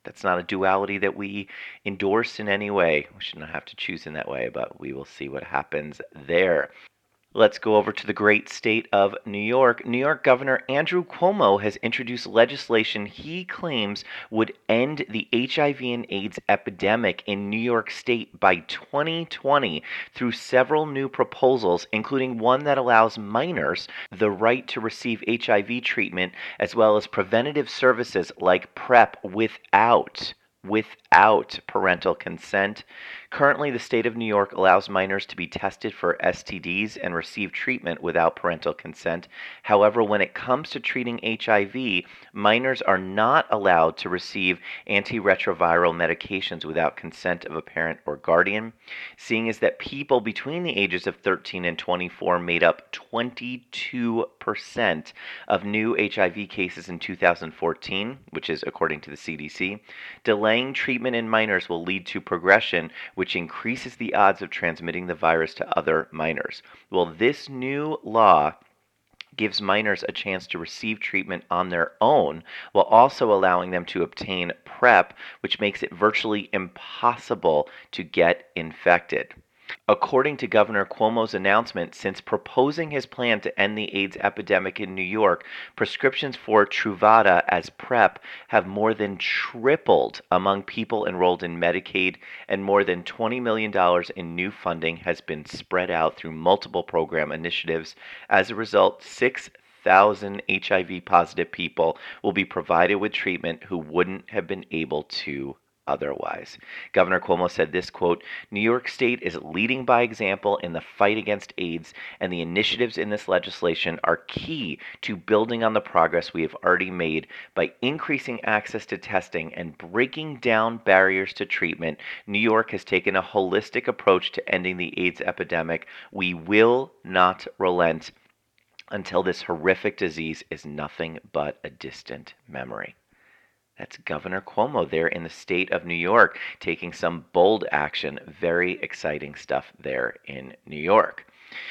That's not a duality that we endorse in any way. We should not have to choose in that way, but we will see what happens there. Let's go over to the great state of New York. New York Governor Andrew Cuomo has introduced legislation he claims would end the H I V and AIDS epidemic in New York State by twenty twenty through several new proposals, including one that allows minors the right to receive H I V treatment as well as preventative services like PrEP without without parental consent. Currently, the state of New York allows minors to be tested for S T Ds and receive treatment without parental consent. However, when it comes to treating H I V, minors are not allowed to receive antiretroviral medications without consent of a parent or guardian. Seeing as that people between the ages of thirteen and twenty-four made up twenty-two percent of new H I V cases in two thousand fourteen, which is according to the C D C, delaying treatment in minors will lead to progression, which increases the odds of transmitting the virus to other minors. Well, this new law gives minors a chance to receive treatment on their own while also allowing them to obtain PrEP, which makes it virtually impossible to get infected. According to Governor Cuomo's announcement, since proposing his plan to end the AIDS epidemic in New York, prescriptions for Truvada as PrEP have more than tripled among people enrolled in Medicaid, and more than twenty million dollars in new funding has been spread out through multiple program initiatives. As a result, six thousand H I V positive people will be provided with treatment who wouldn't have been able to otherwise. Governor Cuomo said this, quote, "New York State is leading by example in the fight against AIDS, and the initiatives in this legislation are key to building on the progress we have already made by increasing access to testing and breaking down barriers to treatment. New York has taken a holistic approach to ending the AIDS epidemic. We will not relent until this horrific disease is nothing but a distant memory." That's Governor Cuomo there in the state of New York, taking some bold action. Very exciting stuff there in New York.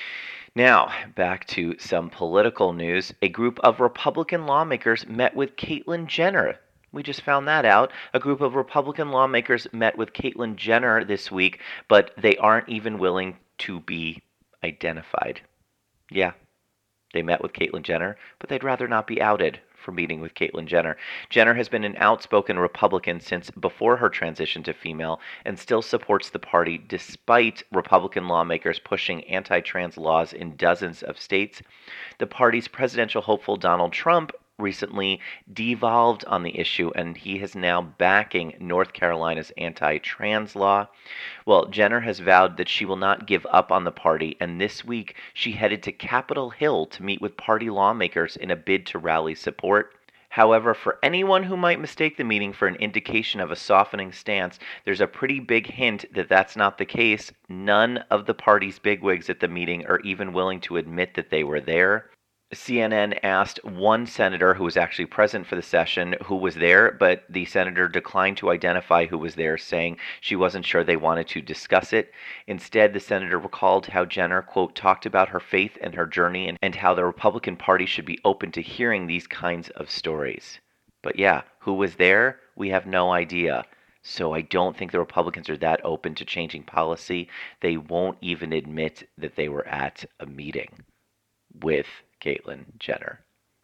Now, back to some political news. A group of Republican lawmakers met with Caitlyn Jenner. We just found that out. A group of Republican lawmakers met with Caitlyn Jenner this week, but they aren't even willing to be identified. Yeah, they met with Caitlyn Jenner, but they'd rather not be outed for meeting with Caitlyn Jenner. Jenner has been an outspoken Republican since before her transition to female and still supports the party despite Republican lawmakers pushing anti-trans laws in dozens of states. The party's presidential hopeful Donald Trump recently devolved on the issue, and he is now backing North Carolina's anti-trans law. Well, Jenner has vowed that she will not give up on the party, and this week she headed to Capitol Hill to meet with party lawmakers in a bid to rally support. However, for anyone who might mistake the meeting for an indication of a softening stance, there's a pretty big hint that that's not the case. None of the party's bigwigs at the meeting are even willing to admit that they were there. C N N asked one senator who was actually present for the session who was there, but the senator declined to identify who was there, saying she wasn't sure they wanted to discuss it. Instead, the senator recalled how Jenner, quote, talked about her faith and her journey and, and how the Republican Party should be open to hearing these kinds of stories. But yeah, who was there? We have no idea. So I don't think the Republicans are that open to changing policy. They won't even admit that they were at a meeting with Caitlyn Jenner.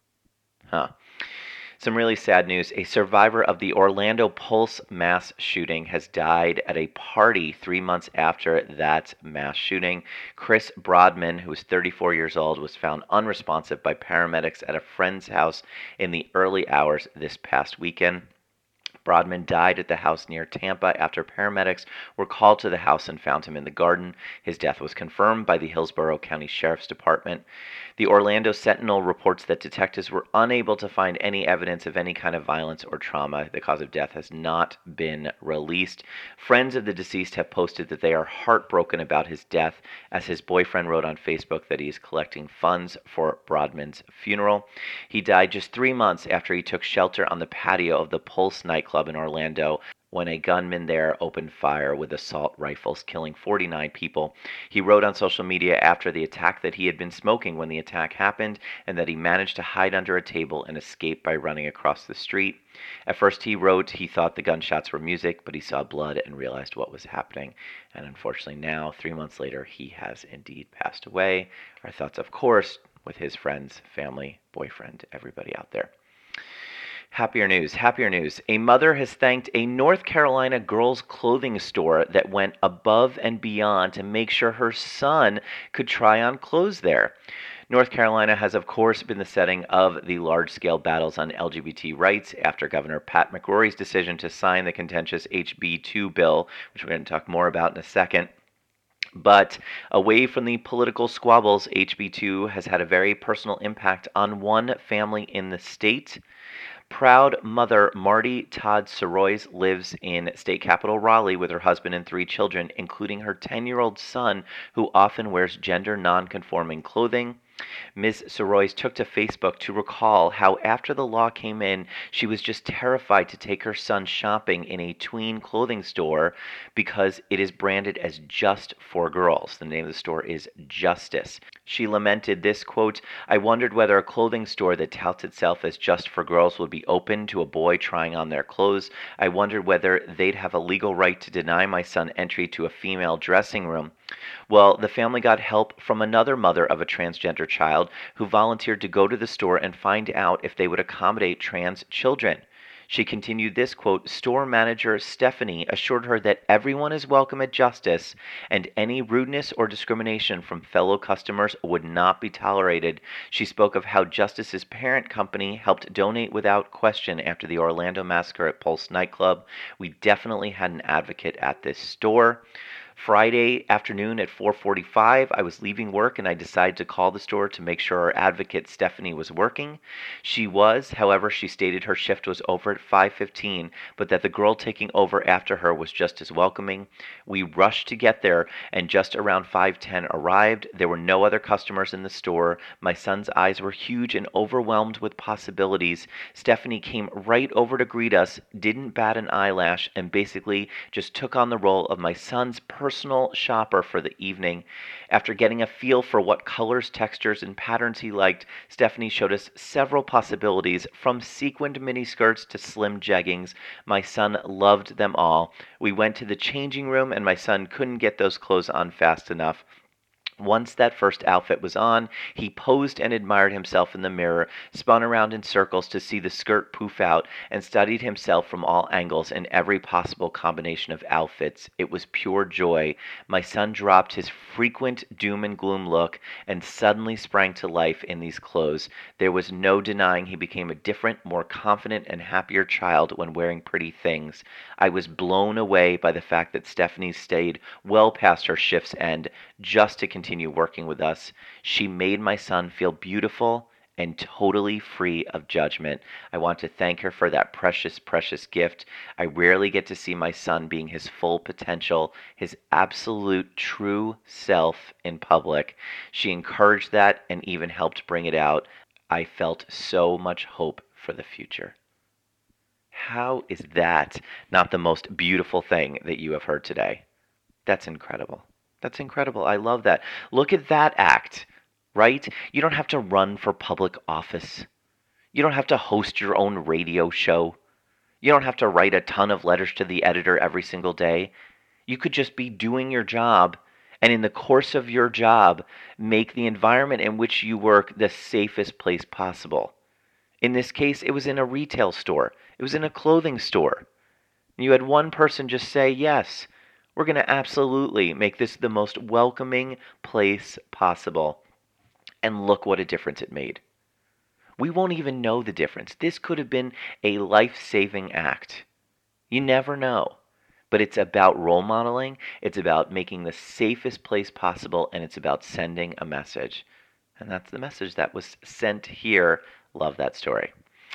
Huh. Some really sad news. A survivor of the Orlando Pulse mass shooting has died at a party three months after that mass shooting. Chris Brodman, who was thirty-four years old, was found unresponsive by paramedics at a friend's house in the early hours this past weekend. Brodman died at the house near Tampa after paramedics were called to the house and found him in the garden. His death was confirmed by the Hillsborough County Sheriff's Department. The Orlando Sentinel reports that detectives were unable to find any evidence of any kind of violence or trauma. The cause of death has not been released. Friends of the deceased have posted that they are heartbroken about his death, as his boyfriend wrote on Facebook that he is collecting funds for Brodman's funeral. He died just three months after he took shelter on the patio of the Pulse nightclub in Orlando when a gunman there opened fire with assault rifles, killing forty-nine people. He wrote on social media after the attack that he had been smoking when the attack happened and that he managed to hide under a table and escape by running across the street. At first he wrote he thought the gunshots were music, but he saw blood and realized what was happening. And unfortunately now, three months later, he has indeed passed away. Our thoughts, of course, with his friends, family, boyfriend, everybody out there. Happier news, happier news. A mother has thanked a North Carolina girls' clothing store that went above and beyond to make sure her son could try on clothes there. North Carolina has, of course, been the setting of the large-scale battles on L G B T rights after Governor Pat McCrory's decision to sign the contentious H B two bill, which we're going to talk more about in a second. But away from the political squabbles, H B two has had a very personal impact on one family in the state. Proud mother Marty Todd Sorois lives in state capital Raleigh with her husband and three children, including her ten-year-old son, who often wears gender non-conforming clothing. Miz Sorois took to Facebook to recall how after the law came in, she was just terrified to take her son shopping in a tween clothing store because it is branded as just for girls. The name of the store is Justice. She lamented this, quote, "I wondered whether a clothing store that touts itself as just for girls would be open to a boy trying on their clothes. I wondered whether they'd have a legal right to deny my son entry to a female dressing room." Well, the family got help from another mother of a transgender child who volunteered to go to the store and find out if they would accommodate trans children. She continued this, quote, "Store manager Stephanie assured her that everyone is welcome at Justice and any rudeness or discrimination from fellow customers would not be tolerated. She spoke of how Justice's parent company helped donate without question after the Orlando massacre at Pulse nightclub. We definitely had an advocate at this store. Friday afternoon at four forty-five, I was leaving work and I decided to call the store to make sure our advocate Stephanie was working. She was, however, she stated her shift was over at five fifteen, but that the girl taking over after her was just as welcoming. We rushed to get there and just around five ten arrived. There were no other customers in the store. My son's eyes were huge and overwhelmed with possibilities. Stephanie came right over to greet us, didn't bat an eyelash, and basically just took on the role of my son's personal personal shopper for the evening. After getting a feel for what colors, textures, and patterns he liked, Stephanie showed us several possibilities, from sequined miniskirts to slim jeggings. My son loved them all. We went to the changing room, and my son couldn't get those clothes on fast enough. Once that first outfit was on, he posed and admired himself in the mirror, spun around in circles to see the skirt poof out, and studied himself from all angles in every possible combination of outfits. It was pure joy. My son dropped his frequent doom and gloom look and suddenly sprang to life in these clothes. There was no denying he became a different, more confident, and happier child when wearing pretty things. I was blown away by the fact that Stephanie stayed well past her shift's end just to continue continue working with us. She made my son feel beautiful and totally free of judgment. I want to thank her for that precious, precious gift. I rarely get to see my son being his full potential, his absolute true self in public. She encouraged that and even helped bring it out. I felt so much hope for the future. How is that not the most beautiful thing that you have heard today? That's incredible. That's incredible. I love that. Look at that act, right? You don't have to run for public office. You don't have to host your own radio show. You don't have to write a ton of letters to the editor every single day. You could just be doing your job, and in the course of your job, make the environment in which you work the safest place possible. In this case, it was in a retail store. It was in a clothing store. You had one person just say, yes, we're going to absolutely make this the most welcoming place possible. And look what a difference it made. We won't even know the difference. This could have been a life-saving act. You never know. But it's about role modeling. It's about making the safest place possible. And it's about sending a message. And that's the message that was sent here. Love that story.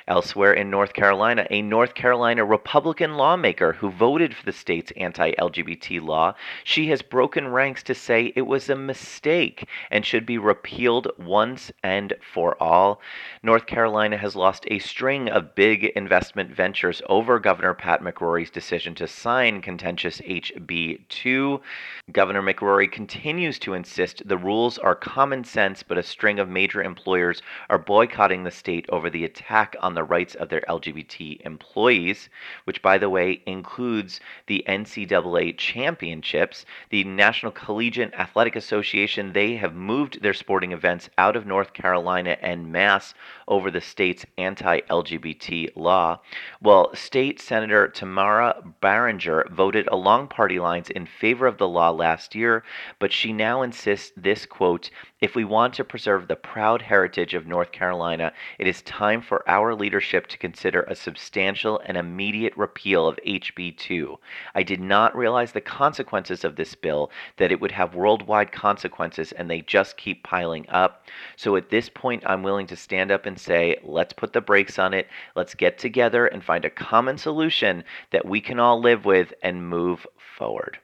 Elsewhere in North Carolina, a North Carolina Republican lawmaker who voted for the state's anti-L G B T law, she has broken ranks to say it was a mistake and should be repealed once and for all. North Carolina has lost a string of big investment ventures over Governor Pat McCrory's decision to sign contentious H B two. Governor McCrory continues to insist the rules are common sense, but a string of major employers are boycotting the state over the attack on the rights of their L G B T employees, which, by the way, includes the N C double A championships. The National Collegiate Athletic Association, they have moved their sporting events out of North Carolina en masse over the state's anti-L G B T law. Well, State Senator Tamara Barringer voted along party lines in favor of the law last year, but she now insists this, quote, "If we want to preserve the proud heritage of North Carolina, it is time for our leadership to consider a substantial and immediate repeal of H B two. I did not realize the consequences of this bill, that it would have worldwide consequences, and they just keep piling up. So at this point, I'm willing to stand up and say, let's put the brakes on it. Let's get together and find a common solution that we can all live with and move forward."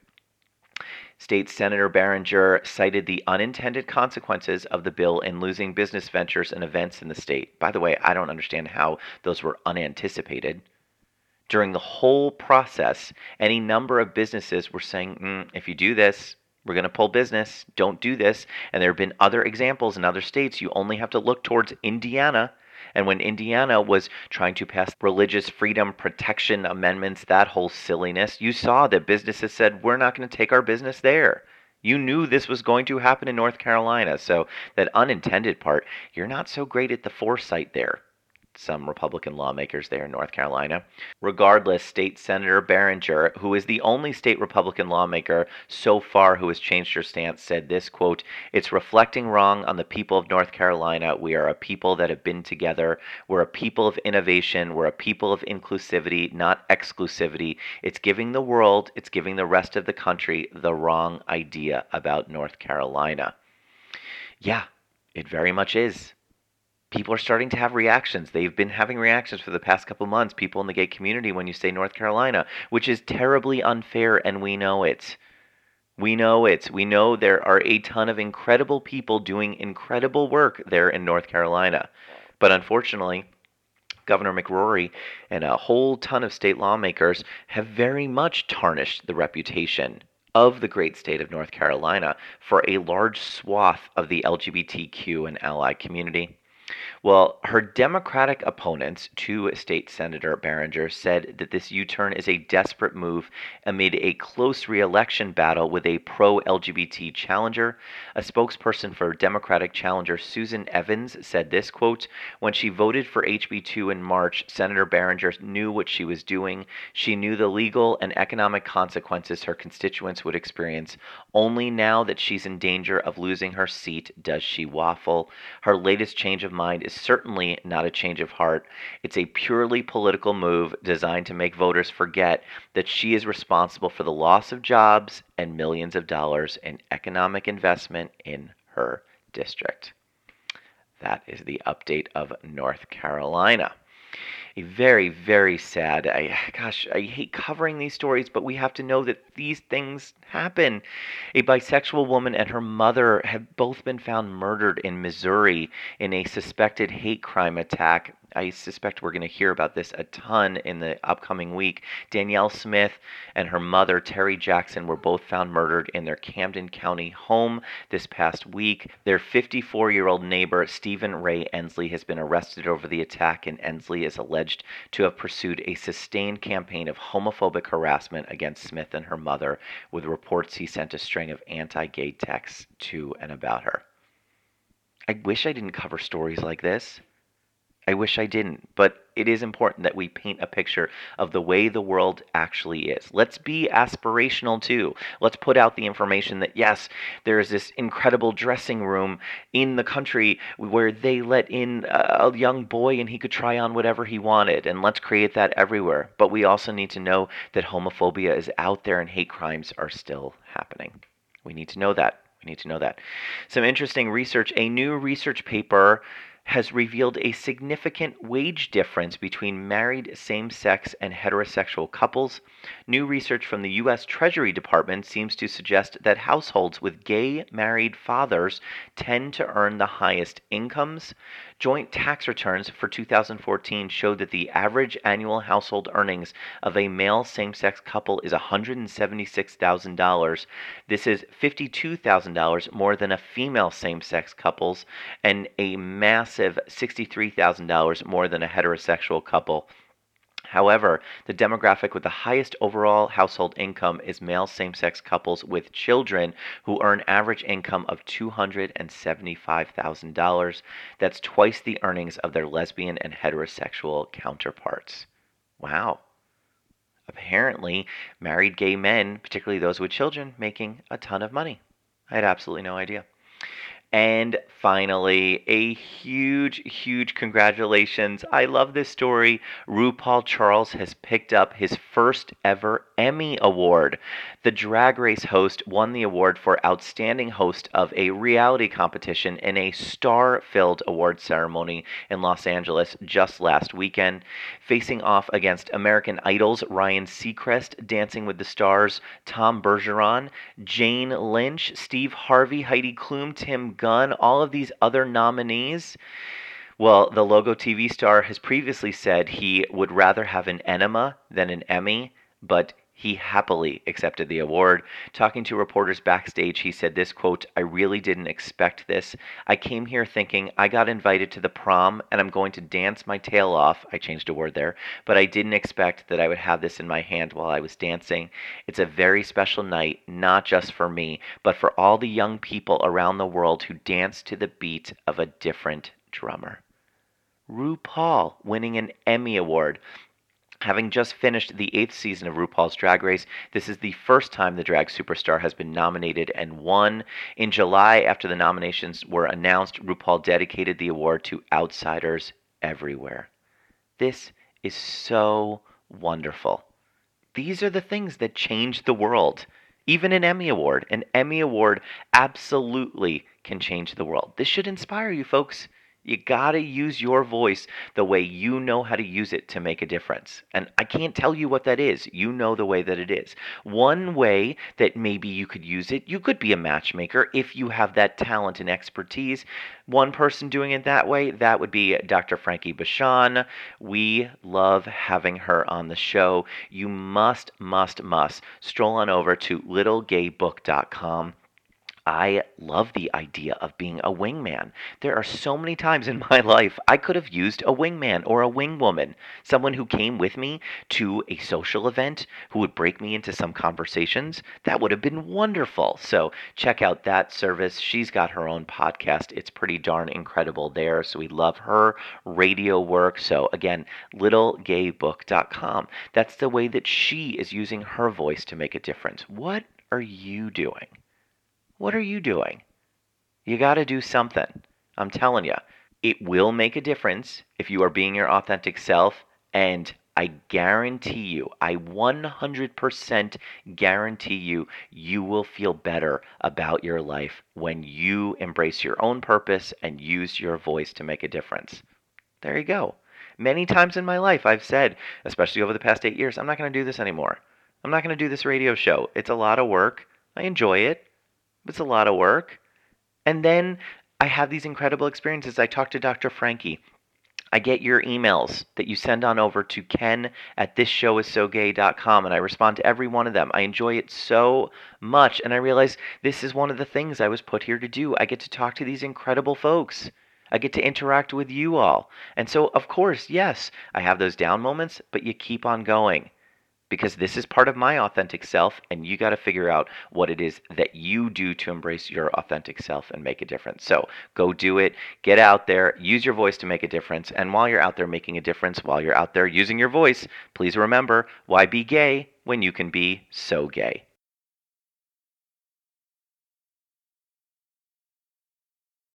State Senator Barringer cited the unintended consequences of the bill in losing business ventures and events in the state. By the way, I don't understand how those were unanticipated. During the whole process, any number of businesses were saying, mm, if you do this, we're going to pull business. Don't do this. And there have been other examples in other states. You only have to look towards Indiana. And when Indiana was trying to pass religious freedom protection amendments, that whole silliness, you saw that businesses said, we're not going to take our business there. You knew this was going to happen in North Carolina. So that unintended part, you're not so great at the foresight there. Some Republican lawmakers there in North Carolina. Regardless, State Senator Barringer, who is the only state Republican lawmaker so far who has changed her stance, said this, quote, "It's reflecting wrong on the people of North Carolina. We are a people that have been together. We're a people of innovation. We're a people of inclusivity, not exclusivity. It's giving the world, it's giving the rest of the country the wrong idea about North Carolina." Yeah, it very much is. People are starting to have reactions. They've been having reactions for the past couple months, people in the gay community, when you say North Carolina, which is terribly unfair, and we know it. We know it. We know there are a ton of incredible people doing incredible work there in North Carolina. But unfortunately, Governor McCrory and a whole ton of state lawmakers have very much tarnished the reputation of the great state of North Carolina for a large swath of the L G B T Q and ally community. Well, her Democratic opponents to State Senator Barringer said that this U-turn is a desperate move amid a close re-election battle with a pro-L G B T challenger. A spokesperson for Democratic challenger Susan Evans said this, quote, "When she voted for H B two in March, Senator Barringer knew what she was doing. She knew the legal and economic consequences her constituents would experience. Only now that she's in danger of losing her seat does she waffle. Her latest change of mind is certainly not a change of heart. It's a purely political move designed to make voters forget that she is responsible for the loss of jobs and millions of dollars in economic investment in her district." That is the update of North Carolina. A very, very sad, I, gosh, I hate covering these stories, but we have to know that these things happen. A bisexual woman and her mother have both been found murdered in Missouri in a suspected hate crime attack. I suspect we're going to hear about this a ton in the upcoming week. Danielle Smith and her mother, Terry Jackson, were both found murdered in their Camden County home this past week. Their fifty-four-year-old neighbor, Stephen Ray Ensley, has been arrested over the attack, and Ensley is alleged to have pursued a sustained campaign of homophobic harassment against Smith and her mother, with reports he sent a string of anti-gay texts to and about her. I wish I didn't cover stories like this. I wish I didn't, but it is important that we paint a picture of the way the world actually is. Let's be aspirational too. Let's put out the information that, yes, there is this incredible dressing room in the country where they let in a young boy and he could try on whatever he wanted, and let's create that everywhere. But we also need to know that homophobia is out there and hate crimes are still happening. We need to know that. We need to know that. Some interesting research. A new research paper has revealed a significant wage difference between married same-sex and heterosexual couples. New research from the U S Treasury Department seems to suggest that households with gay married fathers tend to earn the highest incomes. Joint tax returns for two thousand fourteen showed that the average annual household earnings of a male same-sex couple is one hundred seventy-six thousand dollars. This is fifty-two thousand dollars more than a female same-sex couple's and a massive sixty-three thousand dollars more than a heterosexual couple. However, the demographic with the highest overall household income is male same-sex couples with children who earn average income of two hundred seventy-five thousand dollars. That's twice the earnings of their lesbian and heterosexual counterparts. Wow. Apparently, married gay men, particularly those with children, making a ton of money. I had absolutely no idea. And finally, a huge, huge congratulations. I love this story. RuPaul Charles has picked up his first ever Emmy Award. The Drag Race host won the award for Outstanding Host of a Reality Competition in a star-filled award ceremony in Los Angeles just last weekend. Facing off against American Idol's Ryan Seacrest, Dancing with the Stars' Tom Bergeron, Jane Lynch, Steve Harvey, Heidi Klum, Tim Gunn, all of these other nominees. Well, the Logo T V star has previously said he would rather have an enema than an Emmy, but he happily accepted the award. Talking to reporters backstage, he said this, quote, "I really didn't expect this. I came here thinking I got invited to the prom and I'm going to dance my tail off." I changed a word there. "But I didn't expect that I would have this in my hand while I was dancing. It's a very special night, not just for me, but for all the young people around the world who dance to the beat of a different drummer." RuPaul winning an Emmy Award. Having just finished the eighth season of RuPaul's Drag Race, this is the first time the drag superstar has been nominated and won. In July, after the nominations were announced, RuPaul dedicated the award to outsiders everywhere. This is so wonderful. These are the things that change the world. Even an Emmy Award. An Emmy Award absolutely can change the world. This should inspire you, folks. You gotta use your voice the way you know how to use it to make a difference. And I can't tell you what that is. You know the way that it is. One way that maybe you could use it, you could be a matchmaker if you have that talent and expertise. One person doing it that way, that would be Doctor Frankie Bashan. We love having her on the show. You must, must, must stroll on over to little gay book dot com. I love the idea of being a wingman. There are so many times in my life I could have used a wingman or a wingwoman, someone who came with me to a social event, who would break me into some conversations. That would have been wonderful. So check out that service. She's got her own podcast. It's pretty darn incredible there. So we love her radio work. So again, little gay book dot com. That's the way that she is using her voice to make a difference. What are you doing? What are you doing? You got to do something. I'm telling you, it will make a difference if you are being your authentic self. And I guarantee you, I one hundred percent guarantee you, you will feel better about your life when you embrace your own purpose and use your voice to make a difference. There you go. Many times in my life, I've said, especially over the past eight years, I'm not going to do this anymore. I'm not going to do this radio show. It's a lot of work. I enjoy it. It's a lot of work. And then I have these incredible experiences. I talk to Doctor Frankie. I get your emails that you send on over to ken at this show is so gay dot com, and I respond to every one of them. I enjoy it so much, and I realize this is one of the things I was put here to do. I get to talk to these incredible folks. I get to interact with you all. And so, of course, yes, I have those down moments, but you keep on going. Because this is part of my authentic self, and you got to figure out what it is that you do to embrace your authentic self and make a difference. So go do it. Get out there. Use your voice to make a difference. And while you're out there making a difference, while you're out there using your voice, please remember, why be gay when you can be so gay?